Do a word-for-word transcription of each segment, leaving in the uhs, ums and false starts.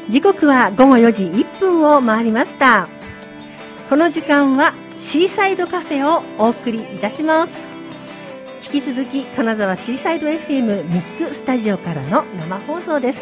時刻はごごよじいっぷんを回りました。この時間はシーサイドカフェをお送りいたします。引き続き金沢シーサイド エフエム ミックスタジオからの生放送です。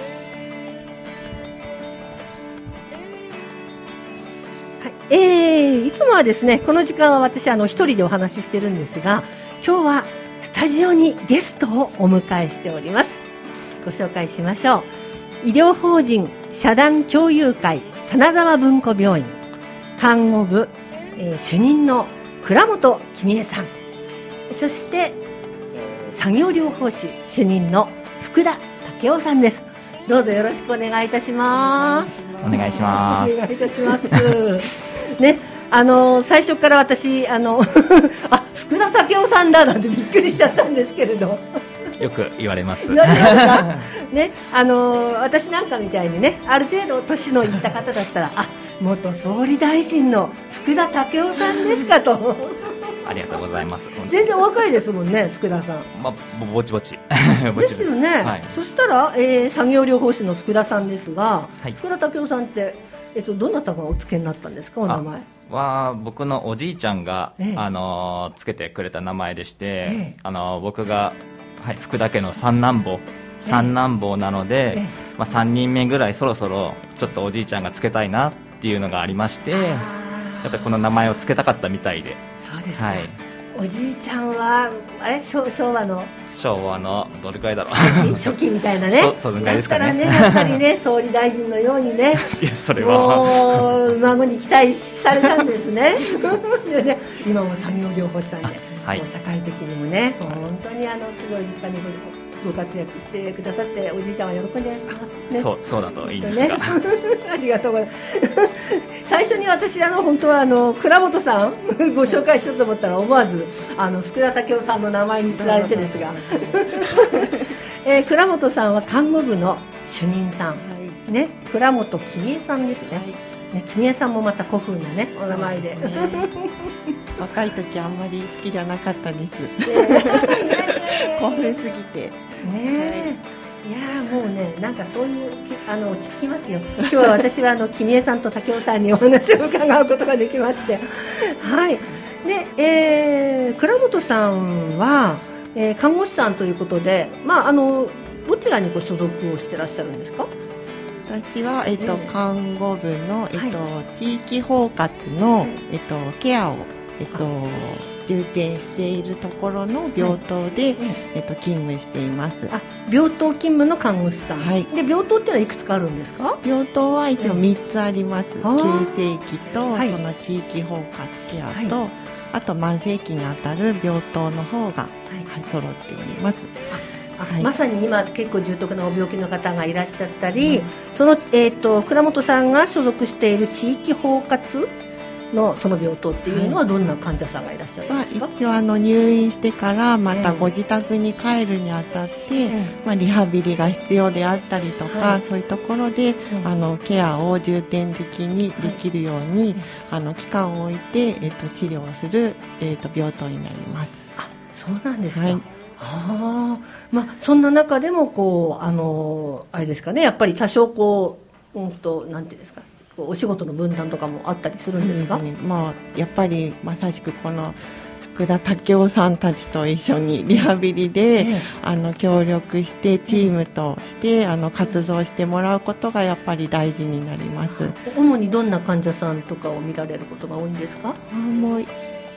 はい、えー、いつもはですね、この時間は私あの一人でお話ししてるんですが、今日はスタジオにゲストをお迎えしております。ご紹介しましょう。医療法人社団共友会金沢文庫病院看護部、えー、主任の倉本君江さん、そして、えー、作業療法士主任の福田武雄さんです。どうぞよろしくお願いいたします。 お願いします。 お願いいたしますね、あの最初から私あのあ、福田武雄さんだなんてびっくりしちゃったんですけれどよく言われます。 ね、あの私なんかみたいにね、ある程度年のいった方だったら、あ、元総理大臣の福田武雄さんですかと。 ありがとうございます。 全然お若いですもんね、福田さん。 まあ、ぼちぼちですよね、はい、そしたら、えー、作業療法士の福田さんですが、はい、福田武雄さんって、えっと、どなたがお付けになったんですか、お名前は。僕のおじいちゃんが、ええ、あのつけてくれた名前でして、ええ、あの僕が、はい、福田家の三男坊三男坊なので、ええまあ、さんにんめぐらいそろそろちょっとおじいちゃんがつけたいなっていうのがありまして、やっぱりこの名前をつけたかったみたいで。 そうですか、はい、おじいちゃんはあれ 昭, 昭和の昭和のどれくらいだろう初期, 初期みたいなね。 そ, そのぐらいですかね。 だったらね、やっぱりね総理大臣のようにねいやそれはもう孫に期待されたんですねでね、今も作業療法士さんで、はい、もう社会的にもね、もう本当にあのすごい立派にご活躍してくださって、おじいちゃんは喜んでいらっしゃいますね。 そう、そうだといいんですが、ね、 ありがとうございます最初に私あの本当はあの倉本さんご紹介しようと思ったら、思わずあの福田武雄さんの名前につられてですが、えー、倉本さんは看護部の主任さん、はいね、倉本君江さんですね、はいね、君江さんもまた古風なねお名前で、ね、 若い時あんまり好きじゃなかったです、古風すぎてね、いやもうね、なんかそういうあの落ち着きますよ。今日は私はあの君江さんと武雄さんにお話を伺うことができましてはいで、えー、倉本さんは、えー、看護師さんということで、まあ、あのどちらにご所属をしてらっしゃるんですか？ 私は、えっと、看護部の、えっとはい、地域包括の、えっと、ケアを、えっと、重点しているところの病棟で、はいえっと、勤務しています。 あ、病棟勤務の看護師さん、 はい、 で病棟ってのはいくつかあるんですか？ 病棟は一応みっつあります。急性期と、 はい、 その地域包括ケアと、はい、あと慢性期にあたる病棟の方が、はいはい、揃っております。 はい、まさに今結構重篤なお病気の方がいらっしゃったり、うん、その、えーと、倉本さんが所属している地域包括のその病棟っていうのはどんな患者さんがいらっしゃるんですか？ はい、一応あの入院してからまたご自宅に帰るにあたって、えーまあ、リハビリが必要であったりとか、はい、そういうところで、うん、あのケアを重点的にできるように、はい、あの期間を置いて、えーと、治療をする、えーと、病棟になります。 あ、そうなんですか。 はい、 あまあ、そんな中でもこうあのあれですかね、やっぱり多少こう、うんとなんていうんですか、お仕事の分担とかもあったりするんですか？ そうですね、まあ、やっぱりまさしくこの福田武雄さんたちと一緒にリハビリで、ええ、あの協力してチームとして、ええ、あの活動してもらうことがやっぱり大事になります。 主にどんな患者さんとかを見られることが多いんですか？ あもう、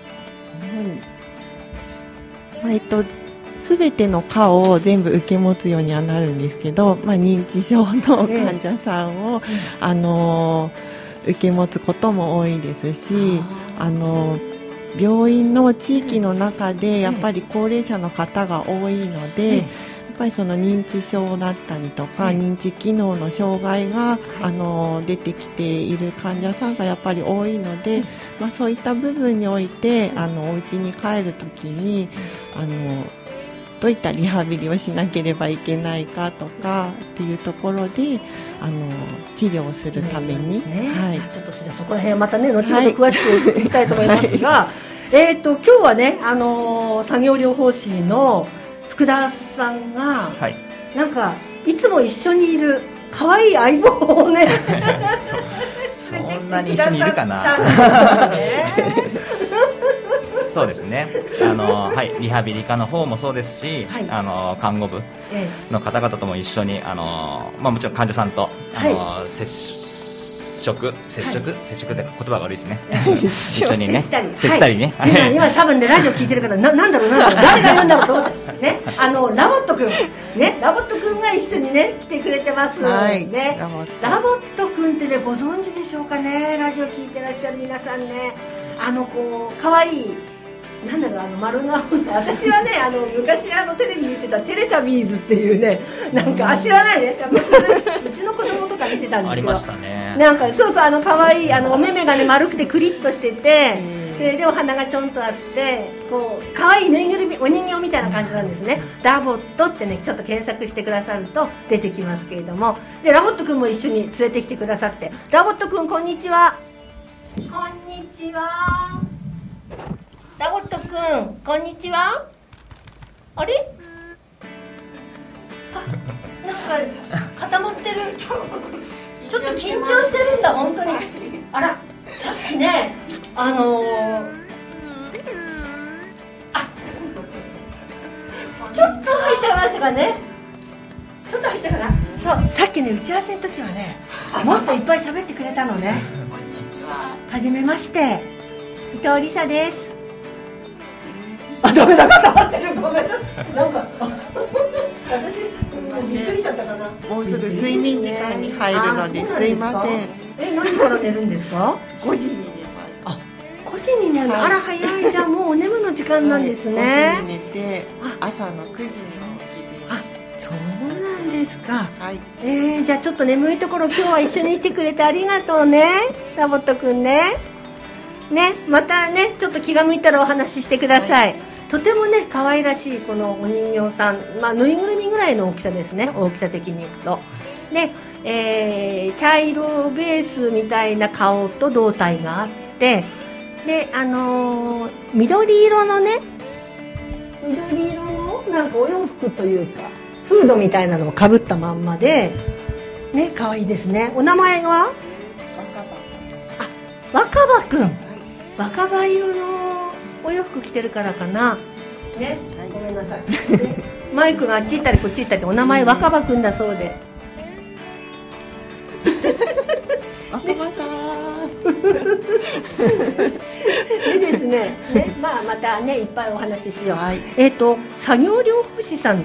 まあ、えっと全ての科を全部受け持つようにはなるんですけど、まあ、認知症の患者さんを、ええあの受け持つことも多いですし、あの病院の地域の中でやっぱり高齢者の方が多いので、ええ、やっぱりその認知症だったりとか、ええ、認知機能の障害が、あの出てきている患者さんがやっぱり多いので、ええまあ、そういった部分においてあのお家に帰るときにあのどういったリハビリをしなければいけないかとかっていうところであの治療をするために、 ねはい、ちょっとじゃあそこら辺はまたね後ほど詳しくお聞きしたいと思いますが、はい、えーと今日はね、あのー、作業療法士の福田さんが、はい、なんかいつも一緒にいる可愛い相棒をねそんなに一緒にいるかなそうですね、あの、はい、リハビリ科の方もそうですし、はい、あの看護部の方々とも一緒にあの、まあ、もちろん患者さんとあの、はい、接触接触、はい、接触って言葉が悪いですね一緒にね接したりね、 はい、今多分ねラジオ聞いてる方 な, なんだろうなんだろう誰が言うんだろうと思ってね、あのラボットくんね、ラボットくんが一緒にね来てくれてます、はい、ね、ラボットラボットくんってねご存知でしょうかね、ラジオ聞いてらっしゃる皆さんね、あのこう可愛いなんだろう、あの丸顔で、私はねあの昔あのテレビ見てたテレタビーズっていうね、なんかあ知らないね、うちの子供とか見てたんですけどありましたね、 なんかそうそう、あの可愛いあのお目目がね丸くてクリッとしてて、で, でお鼻がちょんとあってこう可愛いぬいぐるみお人形みたいな感じなんですね。ラボットってねちょっと検索してくださると出てきますけれども、でラボットくんも一緒に連れてきてくださって、ラボットくんこんにちは。こんにちは。ラボットくんこんにちは。あれあ、なんか固まってるちょっと緊張してるんだ本当に。あらさっきねあのー、あちょっと入ってましたかね、ちょっと入ったかな。そうさっきね打ち合わせの時はねもっといっぱい喋ってくれたのね。はじめまして伊藤理沙です。あ、ダメだ、固まってる、ごめんなさい。なんか私びっくりしちゃったかな。 もうすぐ睡眠時間に入るので、すいません。 え、何時から寝るんですか？ ごじに寝ます。 あ、ごじに寝るの、はい、あら早い、じゃあもうお眠の時間なんですね。 はい、ごじに寝て朝のくじに起きる。 あ、そうなんですか。 はい。 えー、じゃあちょっと眠いところ今日は一緒にしてくれてありがとうね、ラボットくんね。ね、またねちょっと気が向いたらお話ししてください。はい、とてもね可愛らしいこのお人形さん、まあ、ぬいぐるみぐらいの大きさですね、大きさ的にいくと。で、えー、茶色ベースみたいな顔と胴体があって、で、あのー、緑色のね緑色のなんかお洋服というかフードみたいなのをかぶったまんまでね、可愛いですね。お名前は若葉くん、若葉色のお洋服着てるからかな、ね、はい、ごめんなさいマイクがあっち行ったりこっち行ったり、お名前若葉くんだそうで若葉さんでですね、ね、まあ、またねいっぱいお話ししよう。はい、えーと作業療法士さんって、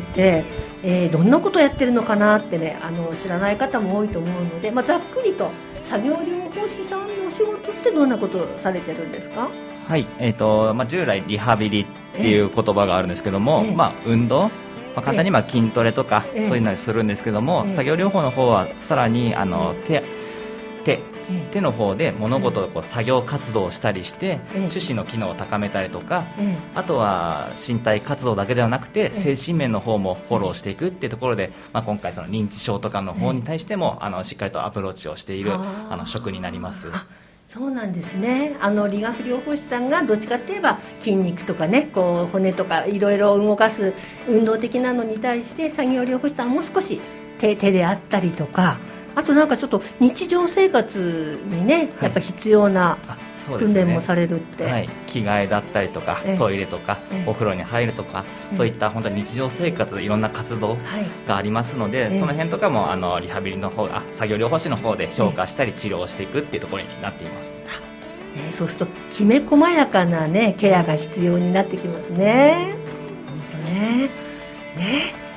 えー、どんなことやってるのかなってね、あの知らない方も多いと思うので、まあ、ざっくりと作業療法士さんのお仕事ってどんなことをされてるんですか？ はい、えーとまあ、従来リハビリっていう言葉があるんですけども、えーまあ、運動、まあ、簡単にまあ筋トレとか、えー、そういうのにするんですけども、えー、作業療法の方はさらにあの手手手の方で物事をこう作業活動をしたりして、えー、手指の機能を高めたりとか、えー、あとは身体活動だけではなくて、えー、精神面の方もフォローしていくっていうところで、まあ、今回その認知症とかの方に対しても、えー、あのしっかりとアプローチをしているあの職になります。 そうなんですね。あの理学療法士さんがどっちかっていえば筋肉とかね、こう骨とかいろいろ動かす運動的なのに対して、作業療法士さんはもう少し 手, 手であったりとか、あとなんかちょっと日常生活にね、やっぱ必要な訓練もされるって、 はいはい、着替えだったりとかトイレとかお風呂に入るとか、そういった本当に日常生活いろんな活動がありますので、はい、その辺とかもあのリハビリの方あ作業療法士の方で評価したり治療をしていくっていうところになっています。 えー、そうするときめ細やかな、ね、ケアが必要になってきますね。本当ね、ね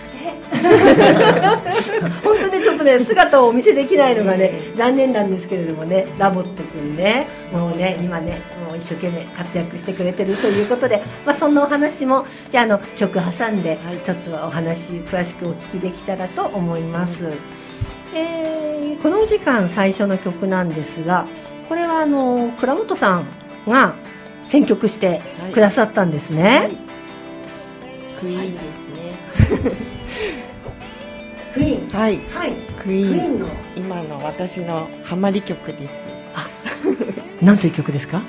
本当にちょっとね姿をお見せできないのがね残念なんですけれどもね、ラボット君ね、もうね今ねもう一生懸命活躍してくれてるということで、まあ、そんなお話もじゃあ、あの曲挟んでちょっとお話詳しくお聞きできたらと思います。うん、えー、この時間最初の曲なんですが、これはあの倉本さんが選曲してくださったんですね。はいはい、 クイーンですね。 クイーン、 はい、 はい、 クイーンの今の私のハマり曲です。 あ、何という曲ですか？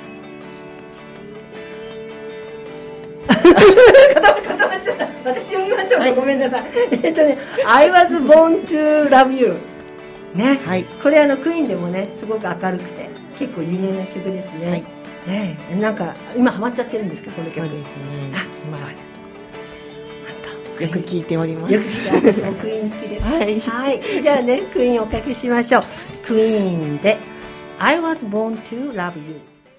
固まっちゃった。私読みましょうか、はい、ごめんなさい。えっとね、I was born to love you。 ね、 はい、 これあのクイーンでもねすごく明るくて結構有名な曲ですね、はい、ね、なんか今ハマっちゃってるんですかこの曲。 そうですね、 あ、 まあ、 そうよく聞いております。 よく聞いて、私もクイーン好きです。 はい、 はい、じゃあねクイーンをおかけしましょう。クイーンで I was born to love you。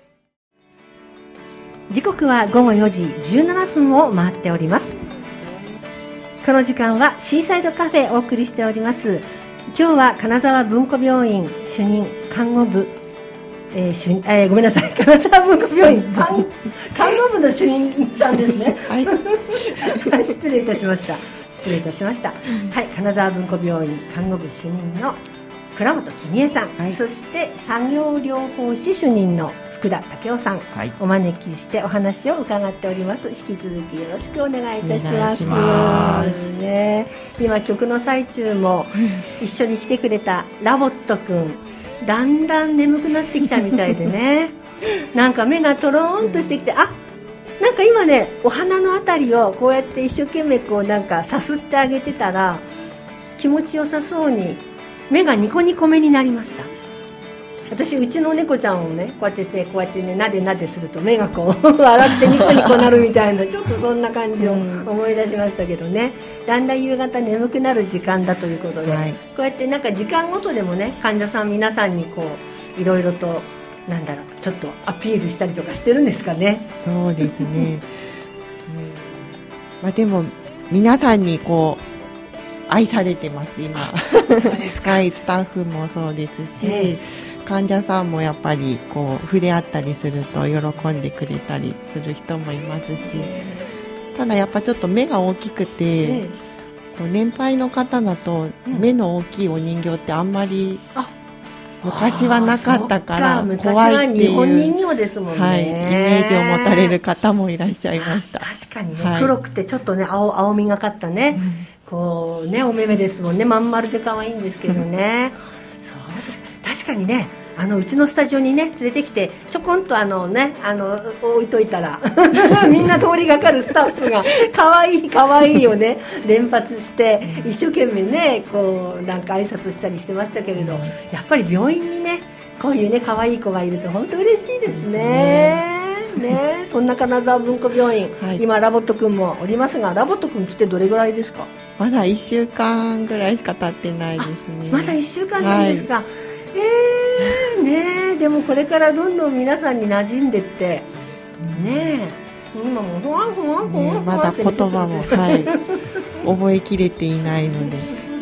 時刻はごごよじじゅうななふんを回っております。この時間はシーサイドカフェをお送りしております。今日は金沢文庫病院主任看護部、えー主えー、ごめんなさい、金沢文庫病院看, 看護部の主任さんですね。はい、失礼いたしました。失礼いたしました。はい、金沢文庫病院看護部主任の倉本君江さん、はい、そして作業療法士主任の福田武雄さん、はい、お招きしてお話を伺っております。引き続きよろしくお願いいたします。お願いしますね、今曲の最中も一緒に来てくれたラボット君だんだん眠くなってきたみたいでねなんか目がトローンとしてきて、あ、なんか今ねお鼻のあたりをこうやって一生懸命こうなんかさすってあげてたら気持ちよさそうに目がニコニコ目になりました。私うちの猫ちゃんをねこうやってしてこうやってねなでなですると目がこう笑ってニコニコなるみたいなちょっとそんな感じを思い出しましたけどね、だんだん夕方眠くなる時間だということで、はい、こうやってなんか時間ごとでもね患者さん皆さんにこういろいろとなんだろうちょっとアピールしたりとかしてるんですかね。 そうですね、うん、まあ、でも皆さんにこう愛されてます今。そうですか。はい、スタッフもそうですし、えー患者さんもやっぱりこう触れ合ったりすると喜んでくれたりする人もいますし、ただやっぱちょっと目が大きくて、こう年配の方だと目の大きいお人形ってあんまり昔はなかったから怖いっていう、 昔は日本人形ですもんね、 はい、イメージを持たれる方もいらっしゃいました。 確かにね、はい、黒くてちょっとね 青, 青みがかったね、うん、こうねお目目ですもんね、まん丸で可愛いんですけどねそうです、確かにね、あのうちのスタジオにね連れてきてちょこんとあのねあの置いといたらみんな通りがかるスタッフが可愛い可愛いをね連発して一生懸命ねこうなんか挨拶したりしてましたけれど、やっぱり病院にねこういうね可愛い子がいると本当嬉しいですね。ね、そんな金沢文庫病院、はい、今ラボット君もおりますが、ラボット君来てどれぐらいですか？ まだいっしゅうかんぐらいしか経ってないですね。 まだいっしゅうかんなんですか？はい、えー、ねえ、でもこれからどんどん皆さんに馴染んでってねえ、今もふわんふわんふわんふわんって、ね、 まだ言葉も、はい、覚えきれていないので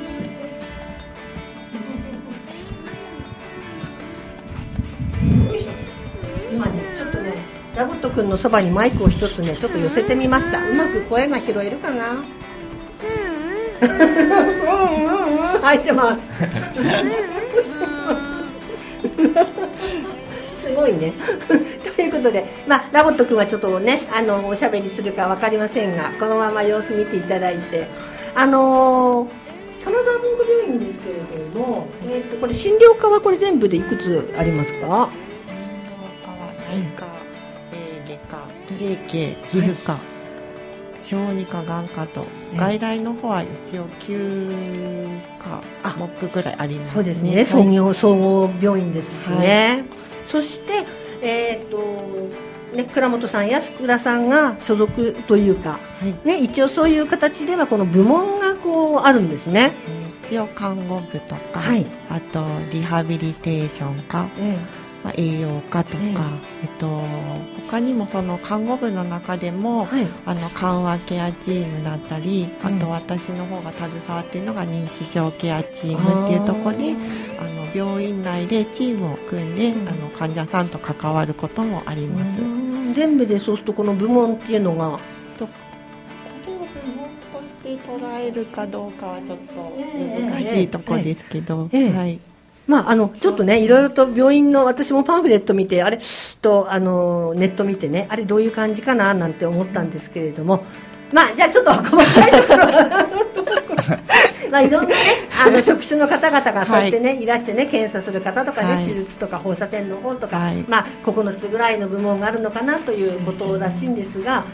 今ねちょっとねラボット君のそばにマイクを一つねちょっと寄せてみました。うまく声が拾えるかな？入ってますすごいねということで、まあ、ラボット君はちょっとねあのおしゃべりするか分かりませんが、このまま様子見ていただいて、あのー、金沢文庫病院ですけれども、えー、とこれ診療科はこれ全部でいくつありますか？ 診療科は内科、えー、外科、整形、皮膚科、はい、小児科、眼科と、ね、外来の方は一応きゅうか目ぐらいありますね。 そうですね、総合、総合病院ですしね、はい、そして、えーとね、倉本さんや福田さんが所属というか、はいね、一応そういう形ではこの部門がこうあるんですね。 一応看護部とか、はい、あとリハビリテーション科、えーまあ、栄養科とか、えーえっと、他にもその看護部の中でも、はい、あの緩和ケアチームだったり、うん、あと私の方が携わっているのが認知症ケアチームっていうところであの病院内でチームを組んで、うん、あの患者さんと関わることもあります。 うん全部でそうするとこの部門っていうのがとこれを部門として捉えるかどうかはちょっと難しいところですけど、えーえーえーはいまあ、あのちょっとねいろいろと病院の私もパンフレット見てあれとあのネット見てねあれどういう感じかななんて思ったんですけれども、まあじゃあちょっと細かいところまあいろんなねあの職種の方々がそうやってね、はい、いらしてね検査する方とかね、はい、手術とか放射線の方とか、はい、まあここのつぐらいの部門があるのかなということらしいんですが、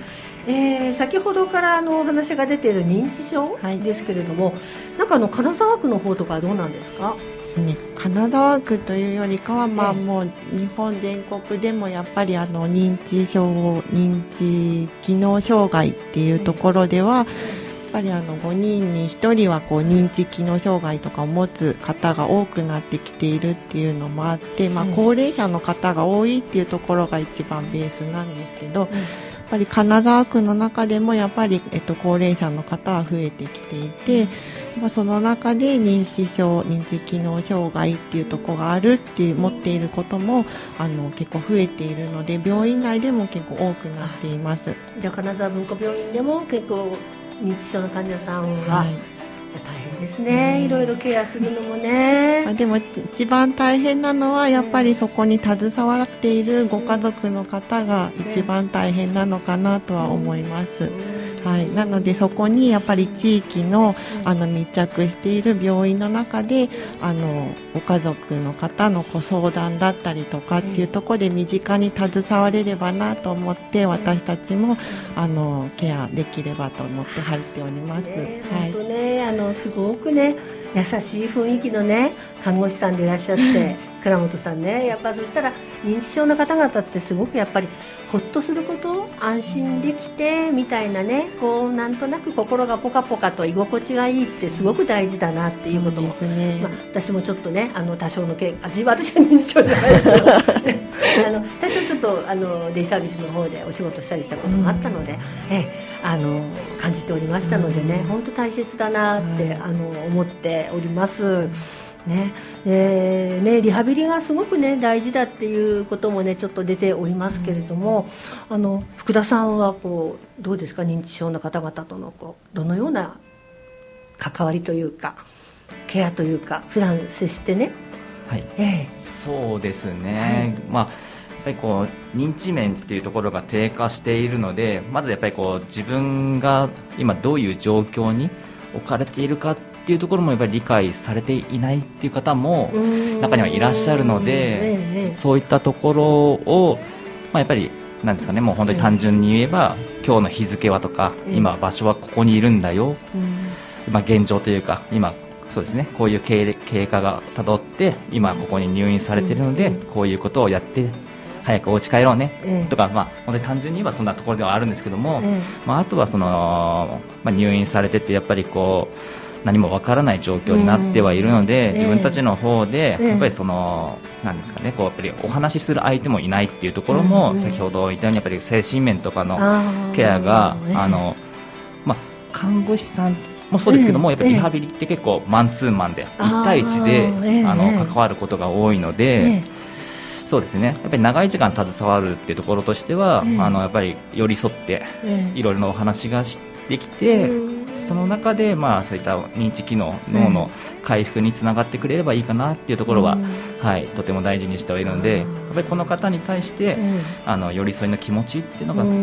えー、先ほどからあのお話が出ている認知症ですけれども、はい、なんかあの金沢区の方とかはどうなんですか？ ね、金沢区というよりかは、まあ、もう日本全国でもやっぱりあの認知症認知機能障害っていうところでは、やっぱりあのごにんにひとりはこう認知機能障害とかを持つ方が多くなってきているっていうのもあって、まあ、高齢者の方が多いっていうところが一番ベースなんですけど、やっぱり金沢区の中でもやっぱり、えっと、高齢者の方は増えてきていて、まあ、その中で認知症認知機能障害っていうところがあるっていう持っていることもあの結構増えているので、病院内でも結構多くなっています。 じゃあ金沢文庫病院でも結構認知症の患者さんは、はい、じゃあ大変ですね、うん、いろいろケアするのもね。 でも一番大変なのはやっぱりそこに携わっているご家族の方が一番大変なのかなとは思います、はい、なのでそこにやっぱり地域の、あの密着している病院の中であのご家族の方のご相談だったりとかっていうところで身近に携われればなと思って、私たちもあのケアできればと思って入っております、 ね、はい、本当ね、あのすごくね優しい雰囲気のね看護師さんでいらっしゃって倉本さんね、やっぱそしたら認知症の方々ってすごくやっぱりほっとすること、安心できてみたいなね、こうなんとなく心がポカポカと居心地がいいってすごく大事だなっていうことも、ね、まあ、私もちょっとねあの多少の経あ自分私は認知症じゃないですけどあの多少ちょっとあのデイサービスの方でお仕事したりしたこともあったので、えあの感じておりましたのでね、本当大切だなってあの思っておりますね。でね、リハビリがすごくね大事だっていうこともねちょっと出ておりますけれども、あの福田さんはこうどうですか、認知症の方々とのこうどのような関わりというかケアというか普段接してね。 はい、えー、そうですね、はい、まあやっぱりこう認知面っていうところが低下しているので、まずやっぱりこう自分が今どういう状況に置かれているかっていうところもやっぱり理解されていないっていう方も中にはいらっしゃるので、ええ、そういったところを、まあ、やっぱりなんですかね、もう本当に単純に言えば、え、今日の日付はとか、え、今場所はここにいるんだよ、まあ、現状というか今そうですね、こういう経過がたどって今ここに入院されているので、こういうことをやって早くお家帰ろうね、ええ、とか、まあ、本当に単純に言えばそんなところではあるんですけども、ええ、まあ、あとはその、まあ、入院されててやっぱりこう何もわからない状況になってはいるので、うん、自分たちの方でやっぱりその、ええ、なんですかね、こうやっぱりお話しする相手もいないっていうところも、うん、先ほど言ったようにやっぱり精神面とかのケアが、ええ、あのまあ、看護師さんもそうですけども、ええ、やっぱりリハビリって結構マンツーマンでいち対いちで、ええ、あの関わることが多いので、ええ、そうですね、やっぱり長い時間携わるっていうところとしては、ええ、あのやっぱり寄り添っていろいろなお話ができて、ええ、その中で、まあ、そういった認知機能脳の回復につながってくれればいいかなっていうところは、はい、とても大事にしてはいるので、やっぱりこの方に対して、あの寄り添いの気持ちっていうのが、うん、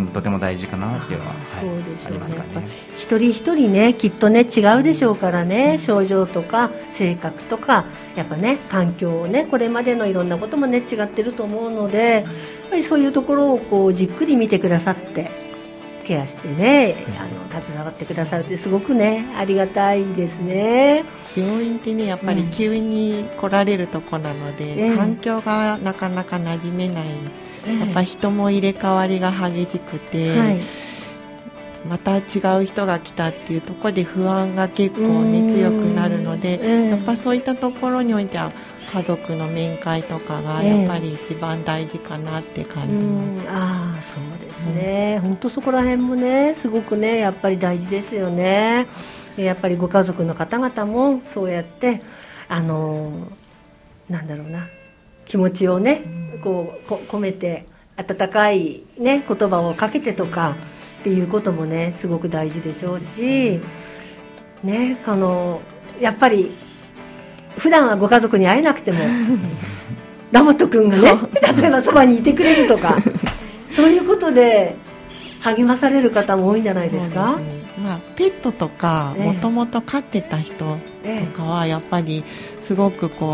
とても大事かなっていうのは、はい、そうでしょうね、ありますかね。 一人一人ねきっとね違うでしょうからね、症状とか性格とかやっぱね環境をねこれまでのいろんなこともね違ってると思うので、やっぱりそういうところをこうじっくり見てくださってケアしてね、あの携わってくださるってすごくねありがたいですね。 病院ってねやっぱり急に来られるとこなので、うん、環境がなかなか馴染めない、うん、やっぱ人も入れ替わりが激しくて、はい、また違う人が来たっていうところで不安が結構ね強くなるので、うん、やっぱそういったところにおいては家族の面会とかがやっぱり一番大事かなって感じます、うん、 ああそうですね、本当、うん、そこら辺もねすごくねやっぱり大事ですよね。やっぱりご家族の方々もそうやってあのなんだろうな気持ちをね、うん、こうこ込めて温かい、ね、言葉をかけてとかっていうこともねすごく大事でしょうし、ね、あのやっぱり普段はご家族に会えなくてもラモット君がね例えばそばにいてくれるとかそういうことで励まされる方も多いんじゃないですか。 そうですね、まあ、ペットとかもともと飼ってた人とかはやっぱりすごくこう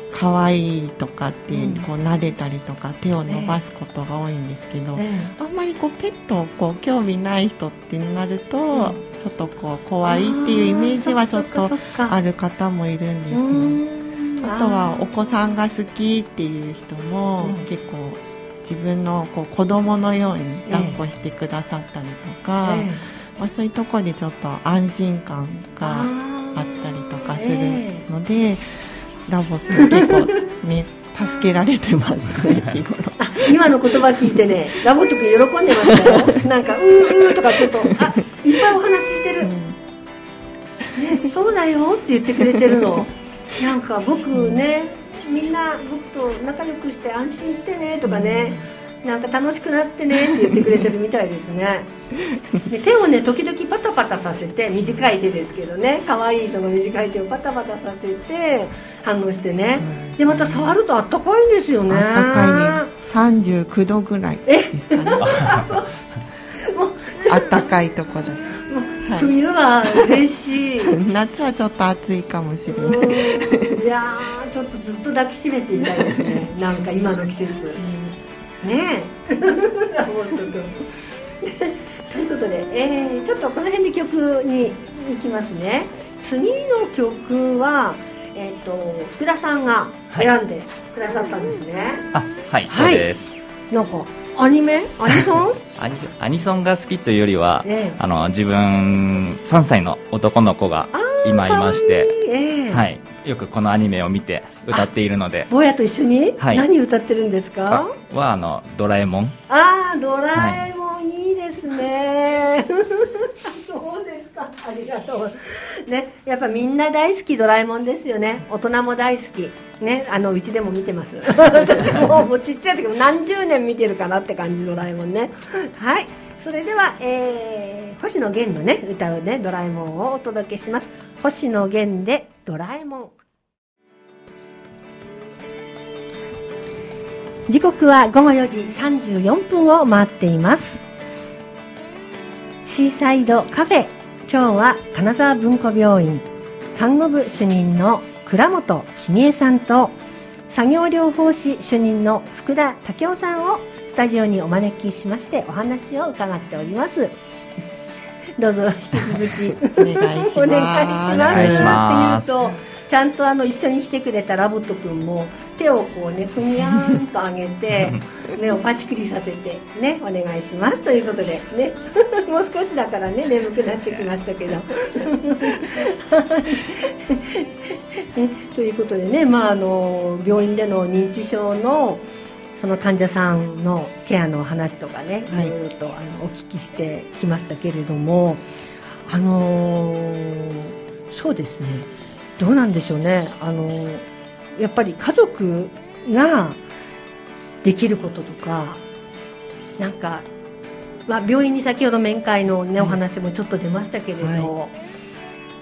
可愛いとかってこう撫でたりとか手を伸ばすことが多いんですけど、えー、あんまりこうペットをこう興味ない人ってなると、うん、ちょっとこう怖いっていうイメージはちょっとある方もいるんですよ。あとはお子さんが好きっていう人も結構自分のこう子供のように抱っこしてくださったりとか、えーまあ、そういうところでちょっと安心感があったりとかするので、えーラボット結構ね助けられてますね日頃。 今の言葉聞いてねラボット君喜んでましたよ。なんかうーうーとかちょっとあいっぱいお話ししてる、うんね、そうだよって言ってくれてるの。なんか僕ねみんな僕と仲良くして安心してねとかね、なんか楽しくなってねって言ってくれてるみたいですね。で手をね時々パタパタさせて、短い手ですけどね、可愛いその短い手をパタパタさせて反応してね、でまた触るとあったかいんですよね。 あったかいね。さんじゅうきゅうどぐらいですかね。もうあったかいところで、 はい、冬は嬉しい。 夏はちょっと暑いかもしれない。 いやーちょっとずっと抱きしめていたいですね。なんか今の季節ねえ本当君ということで、えー、ちょっとこの辺で曲に行きますね。次の曲は、えー、と福田さんが選んでくださったんですね。 あ、はい、そうです。 なんかアニメアニソンアニアニソンが好きというよりは、 えー、 あの自分さんさいの男の子が今いまして、 えーはい、よくこのアニメを見て歌っているので。 坊やと一緒に、 はい、 何歌ってるんですか？ はあのドラえもん。 あードラえもん、はい、いいですね。そうですか、ありがとう、ね、やっぱみんな大好きドラえもんですよね。大人も大好き、ね、あのうちでも見てます。私ももうちっちゃい時も何十年見てるかなって感じ、ドラえもんね。はい、それでは、えー、星野源のね歌うねドラえもんをお届けします。星野源でドラえもん。時刻はごごよじさんじゅうよんぷんを回っています。シーサイドカフェ、今日は金沢文庫病院看護部主任の倉本君江さんと作業療法士主任の福田武雄さんをスタジオにお招きしましてお話を伺っております。どうぞ引き続きお願いします。お願いしますって言うとちゃんとあの一緒に来てくれたラボット君も手をこうねふにゃーんと上げて目をパチクリさせてねお願いしますということでねもう少しだからね眠くなってきましたけどね、ということでね、まあ、あの病院での認知症のその患者さんのケアの話とかね、はい、いろいろとあのお聞きしてきましたけれども、あのー、そうですね、どうなんでしょうね、あのやっぱり家族ができることとか、なんか、まあ、病院に先ほど面会の、ね、お話もちょっと出ましたけれど、はい、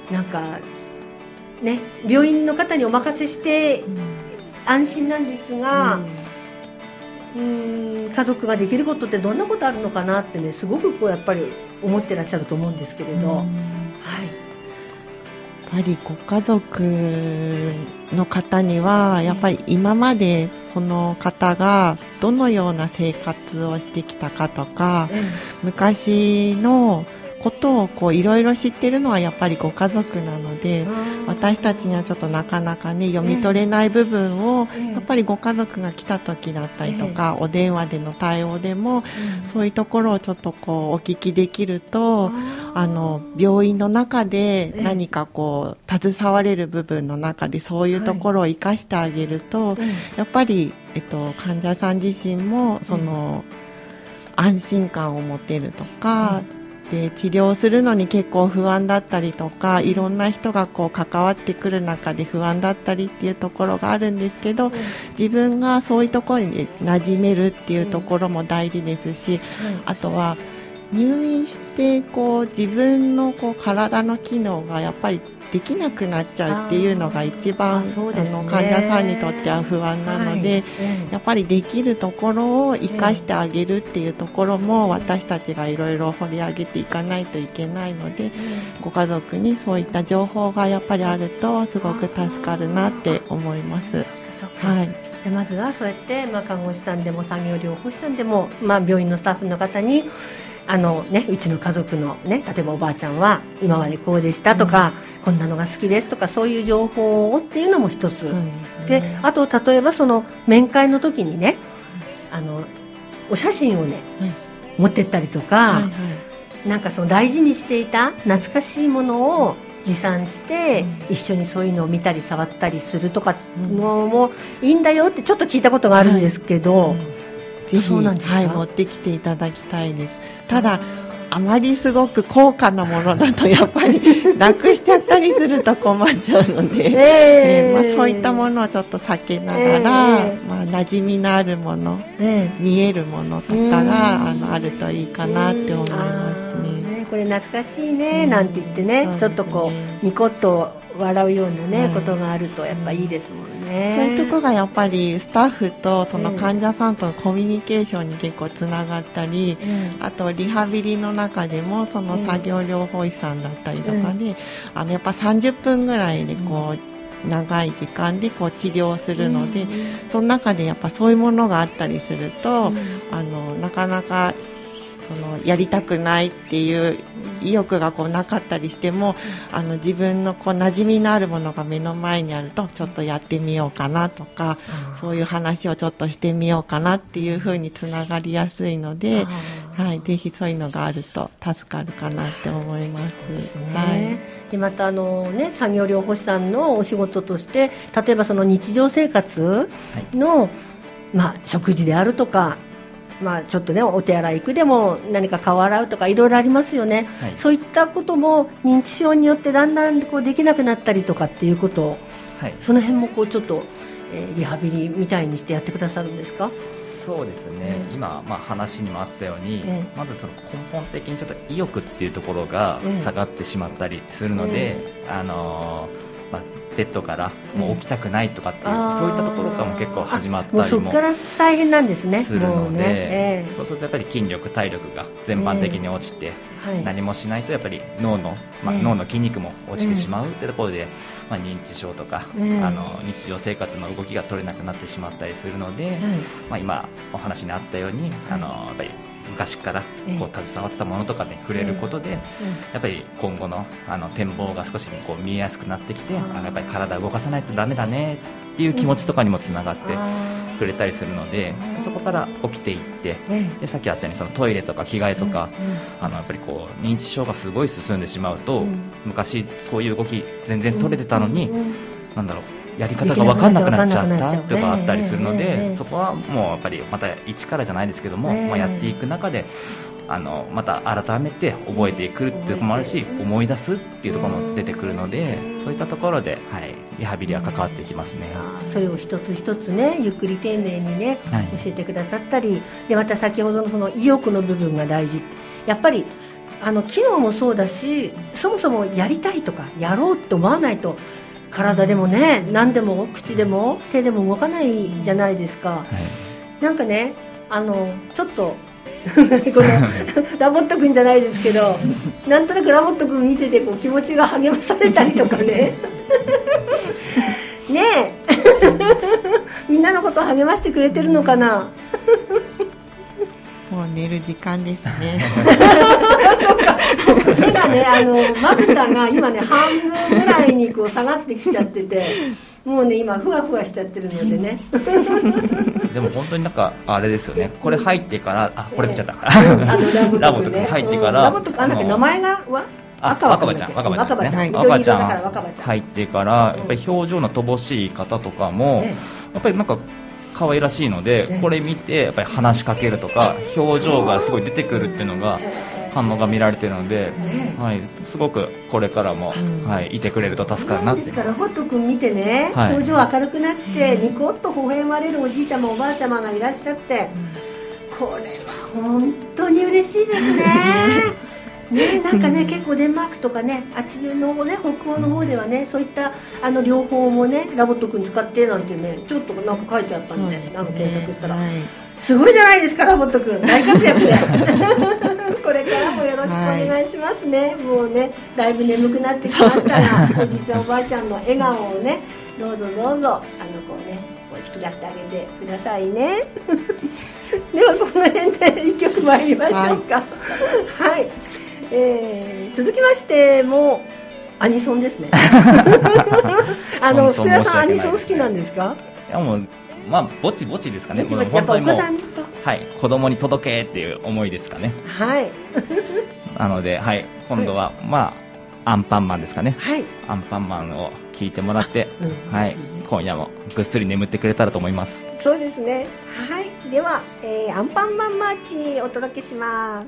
なんか、ね、病院の方にお任せして安心なんですが、うん、うーん家族ができることってどんなことあるのかなってね、すごくこうやっぱり思ってらっしゃると思うんですけれど、はい。 やっぱりご家族の方にはやっぱり今までその方がどのような生活をしてきたかとか、昔のことをこういろいろ知ってるのはやっぱりご家族なので、私たちにはちょっとなかなかね読み取れない部分をやっぱりご家族が来た時だったりとか、お電話での対応でもそういうところをちょっとこうお聞きできると、あの病院の中で何かこう携われる部分の中でそういうところを生かしてあげると、やっぱり、えっと、患者さん自身もその安心感を持てるとか、で治療するのに結構不安だったりとか、いろんな人がこう関わってくる中で不安だったりっていうところがあるんですけど、自分がそういうところに馴染めるっていうところも大事ですし、あとは入院してこう自分のこう体の機能がやっぱりできなくなっちゃうっていうのが一番あ、そうですね、あの患者さんにとっては不安なので、はい、やっぱりできるところを生かしてあげるっていうところも私たちがいろいろ掘り上げていかないといけないので、ご家族にそういった情報がやっぱりあるとすごく助かるなって思います。 そっか、はい、でまずはそうやって、まあ、看護師さんでも産業療法士さんでも、まあ、病院のスタッフの方にあの、ね、うちの家族の、ね、例えばおばあちゃんは今までこうでしたとか、うん、こんなのが好きですとかそういう情報をっていうのも一つ、うん、であと例えばその面会の時にね、あのお写真をね、うん、持ってったりとか、はいはい、なんかその大事にしていた懐かしいものを持参して、うん、一緒にそういうのを見たり触ったりするとかのもいいんだよってちょっと聞いたことがあるんですけど、はい、 ぜひ、はい、持ってきていただきたいです。ただあまりすごく高価なものだとやっぱりなくしちゃったりすると困っちゃうので、えーまあ、そういったものをちょっと避けながら、えーまあ、馴染みのあるもの、えー、見えるものとかがあのあるといいかなって思いますね。 これ懐かしいねなんて言ってね、ちょっとこうニコッと笑うようなね、うん、ことがあるとやっぱいいですもんね。 そういうとこがやっぱりスタッフとその患者さんとのコミュニケーションに結構つながったり、うん、あとリハビリの中でもその作業療法士さんだったりとかで、うん、あのやっぱさんじゅっぷんぐらいでこう長い時間でこう治療するので、うん、その中でやっぱそういうものがあったりすると、うん、あのなかなかそのやりたくないっていう意欲がこうなかったりしても、あの自分のこう馴染みのあるものが目の前にあるとちょっとやってみようかなとか、そういう話をちょっとしてみようかなっていう風につながりやすいので、はい、ぜひそういうのがあると助かるかなって思います。 そうですね、はい、でまたあの、ね、産業療法士さんのお仕事として例えばその日常生活の、はい、まあ、食事であるとか、まあ、ちょっとねお手洗い行くでも何か顔洗うとかいろいろありますよね、はい、そういったことも認知症によってだんだんこうできなくなったりとかっていうことを、はい、その辺もこうちょっと、えー、リハビリみたいにしてやってくださるんですか？ そうですね、うん、今、まあ、話にもあったように、えー、まずその根本的にちょっと意欲っていうところが下がってしまったりするので、えー、あのーまあベッドからもう起きたくないとかっていう、うん、そういったところからも結構始まったりもするので、もうそこから大変なんですね。そうするとやっぱり筋力体力が全般的に落ちて、えーはい、何もしないとやっぱり脳の、まあ、脳の筋肉も落ちてしまうってところで、まあ、認知症とか、えー、あの日常生活の動きが取れなくなってしまったりするので、はい、まあ、今お話にあったように、あのやっぱり昔からこう携わってたものとかで触れることで、やっぱり今後のあの展望が少しこう見えやすくなってきて、あのやっぱり体を動かさないとダメだねっていう気持ちとかにもつながってくれたりするので、そこから起きていって、でさっきあったようにそのトイレとか着替えとか、あのやっぱりこう認知症がすごい進んでしまうと、昔そういう動き全然取れてたのに、なんだろうやり方が分かんなくなっちゃったとかあったりするので、そこはもうやっぱりまた一からじゃないですけども、まあ、やっていく中であのまた改めて覚えていくっていうところもあるし、思い出すっていうところも出てくるので、そういったところで、はい、リハビリは関わっていきますね。 あ、それを一つ一つねゆっくり丁寧にね、はい、教えてくださったりで、また先ほどのその意欲の部分が大事、やっぱりあの機能もそうだし、そもそもやりたいとかやろうって思わないと体でもね、何でも口でも手でも動かないじゃないですか、はい、なんかねあのちょっとこのラボット君じゃないですけどなんとなくラボット君見ててこう気持ちが励まされたりとかねねえみんなのことを励ましてくれてるのかなもう寝る時間ですねそうか、目がねあのまぶたが今ね半分ぐらいにこう下がってきちゃってて、もうね今ふわふわしちゃってるのでねでも本当になんかあれですよね、これ入ってから、あこれ見ちゃった、えー、あのラボット君、ね、入ってから、うん、 ラボット君あなんか名前がは赤若葉ちゃん、若葉ちゃんですね、赤ちゃん入ってからやっぱり表情の乏しい方とかも、えー、やっぱりなんか可愛らしいので、これ見てやっぱり話しかけるとか表情がすごい出てくるっていうのが反応が見られているので、はい、すごくこれからも、はい、いてくれると助かるなって。 ですからホット君見てね、はい、表情明るくなってニコッと微笑まれるおじいちゃまおばあちゃまがいらっしゃって、これは本当に嬉しいですねね、なんかね結構デンマークとかねあっちの、ね、北欧の方ではねそういったあの療法もねラボット君使ってなんてねちょっとなんか書いてあったんで、うん、なんか検索したら、はい、すごいじゃないですかラボット君大活躍でこれからもよろしくお願いしますね、はい、もうねだいぶ眠くなってきましたがおじいちゃんおばあちゃんの笑顔をねどうぞどうぞあのこうね引き出してあげてくださいねではこの辺でいっきょく参りましょうかはい、はいえー、続きましてもアニソンですねあの福田さんアニソン好きなんですか？ いやもうまあぼちぼちですかね。 ぼちぼちやっぱお子さんとはい子供に届けっていう思いですかね。 はいなので、はい、今度は、はい、まあアンパンマンですかね、はい、アンパンマンを聞いてもらって、うんはい、今夜もぐっすり眠ってくれたらと思います。 そうですね。はいでは、えー、アンパンマンマーチお届けします。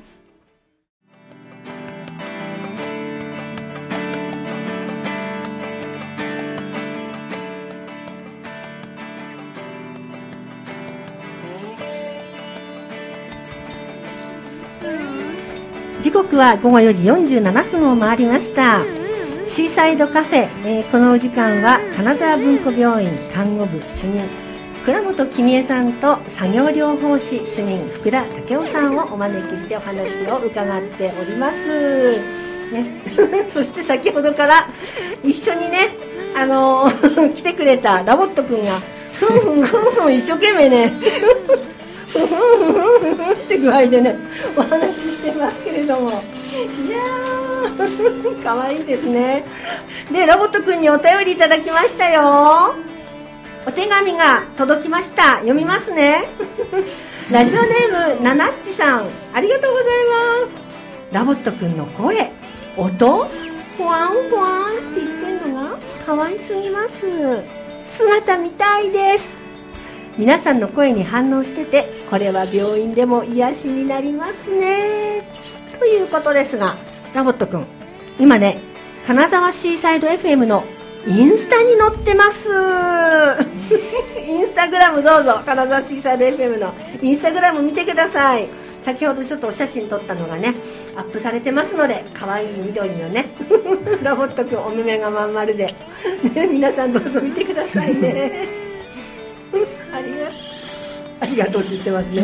時刻はごごよじよんじゅうななふんを回りました。シーサイドカフェ、えー、このお時間は金沢文庫病院看護部主任倉本君江さんと作業療法士主任福田武雄さんをお招きしてお話を伺っております、ね、そして先ほどから一緒にね、あのー、来てくれたラボット君がふんふんふんふん一生懸命ねふふんふんふんふんって具合でねお話ししてますけれども、いやーかわいいですね。でラボット君にお便りいただきましたよ。お手紙が届きました。読みますねラジオネームななっちさんありがとうございます。ラボット君の声音ふわんふわんって言ってるのがかわいすぎます。姿見たいです。皆さんの声に反応しててこれは病院でも癒しになりますねということですが、ラボット君今ね金沢シーサイド エフエム のインスタに載ってますインスタグラムどうぞ金沢シーサイド エフエム のインスタグラム見てください。先ほどちょっとお写真撮ったのがねアップされてますので、可愛い緑のねラボット君お目目がまん丸で、ね、皆さんどうぞ見てくださいねありがありがとうって言ってますね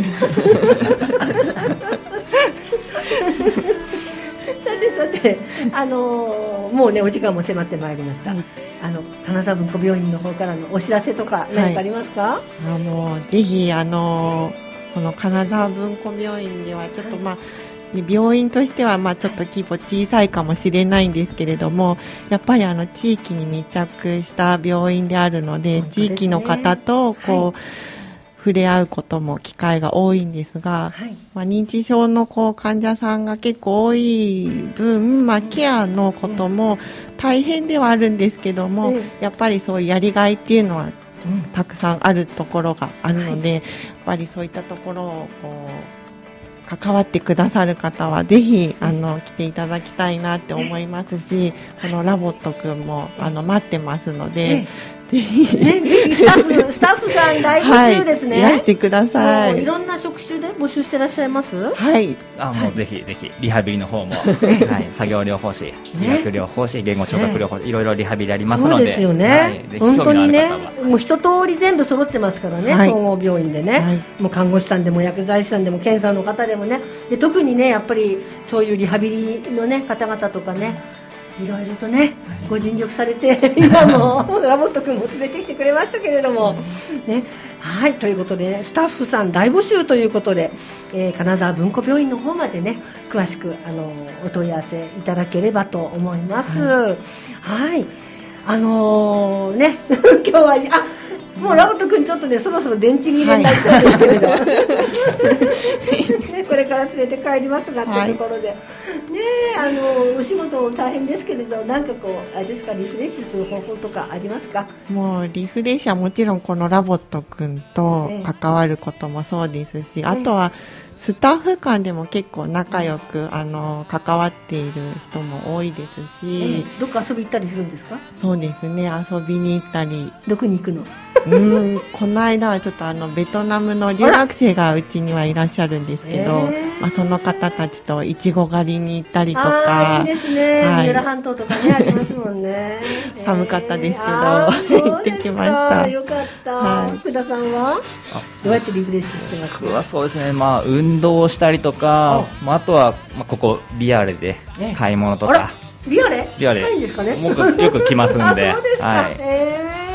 さてさて、あのー、もうねお時間も迫ってまいりました、はい、あの金沢文庫病院の方からのお知らせとか何かありますか？はい、 あのぜひあのこの金沢文庫病院ではちょっとまあ、はい病院としてはまあちょっと規模小さいかもしれないんですけれども、やっぱりあの地域に密着した病院であるので、地域の方とこう、はい、触れ合うことも機会が多いんですが、はいまあ、認知症のこう患者さんが結構多い分、まあ、ケアのことも大変ではあるんですけども、うん、やっぱりそういうやりがいっていうのはたくさんあるところがあるので、はい、やっぱりそういったところをこう関わってくださる方はぜひあの来ていただきたいなって思いますし、このラボットくんもあの待ってますので、ぜひ、 ね、ぜひスタッフスタッフさん大募集ですね。 はい、いらしてください。 いろんな職種で募集してらっしゃいます？ はい。 あもうぜひぜひリハビリの方も、はい、作業療法士、理学療法士、言語聴覚療法士、いろいろリハビリありますので、 そうですよね。はい、ぜひ本当にね、もう一通り全部揃ってますからね、はい、総合病院でね、はい、もう看護師さんでも薬剤師さんでも検査の方でもね、で特にねやっぱりそういうリハビリのね方々とかね。いろいろとねご尽力されて今もラボット君も連れてきてくれましたけれども、ね、はいということで、ね、スタッフさん大募集ということで、えー、金沢文庫病院の方までね詳しくあのお問い合わせいただければと思います。はい、はい、あのー、ね今日はあもうラボット君ちょっとねそろそろ電池切れになりそうですけれど、はいね、これから連れて帰りますがというところで、はい、ねあのお仕事大変ですけれど、なんかこうあれですかリフレッシュする方法とかありますか？ もうリフレッシュはもちろんこのラボット君と関わることもそうですし、ええ、あとはスタッフ間でも結構仲良くあの関わっている人も多いですし、 ええ、どっか遊び行ったりするんですか？ そうですね、遊びに行ったり。 どこに行くの？ うんこの間はちょっとあのベトナムの留学生がうちにはいらっしゃるんですけど、えーまあ、その方たちといちご狩りに行ったりとか。 あいいですね、はい、三浦半島とかねありますもんね寒かったですけど、えー、行ってきました。 よかった、はい、福田さんはどうやってリフレッシュしてますか？ 僕はそうですね、まあ、運動をしたりとか、まあ、あとは、まあ、ここリアルで買い物とか、 リアレリアレ臭いんですかね？ 僕よく来ますんであそうですか、はい、えー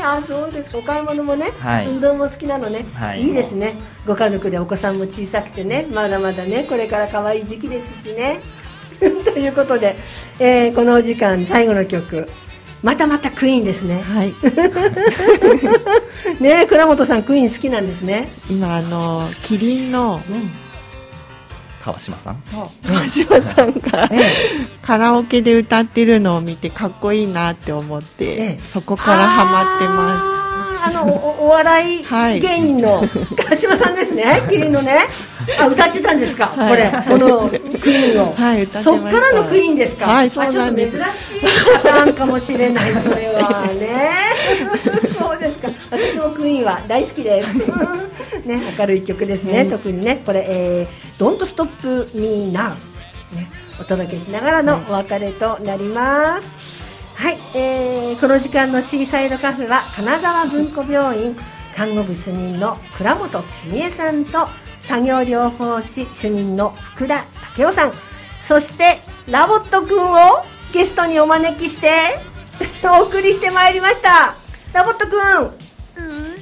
あ、そうですか。お買い物もね、 はい、 運動も好きなのね、はい、いいですね。ご家族でお子さんも小さくてね、まだまだね、これから可愛い時期ですしねということで、えー、このお時間最後の曲、またまたクイーンですね。 はいね、倉本さんクイーン好きなんですね。 今あのキリンの、うん川島さん川島さんが、ええ、カラオケで歌ってるのを見てかっこいいなって思って、ええ、そこからハマってます。 あの お, お笑い芸人の川島さんですね、キリンのね。あ、歌ってたんですか、はい、これこのクイーンを、はい、歌ってました。そっからのクイーンですか。はい、そうなんです。あ、ちょっと珍しいパターンかもしれないそれはねそうですか。私もクイーンは大好きですね、明るい曲ですね、うん、特にねこれ、えー、Don't Stop Me Now、ね、お届けしながらのお別れとなります。はい、えー、この時間のシーサイドカフェは金沢文庫病院看護部主任の倉本君江さんと作業療法士主任の福田武雄さん、そしてラボット君をゲストにお招きしてお送りしてまいりました。ラボット君、うん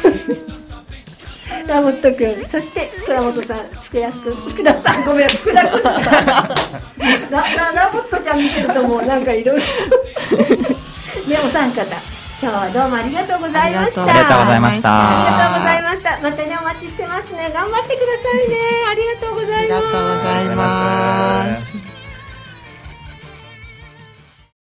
ラボット君、そして倉本さん、福田君、福田さん、ごめん、福田君ラ, ラボットちゃん見てるともうなんかいろいろね、お三方今日はどうもありがとうございました。 ありがとうございました。 ありがとうございました。またね、お待ちしてますね。頑張ってくださいね。ありがとうございます。 ありがとうございます。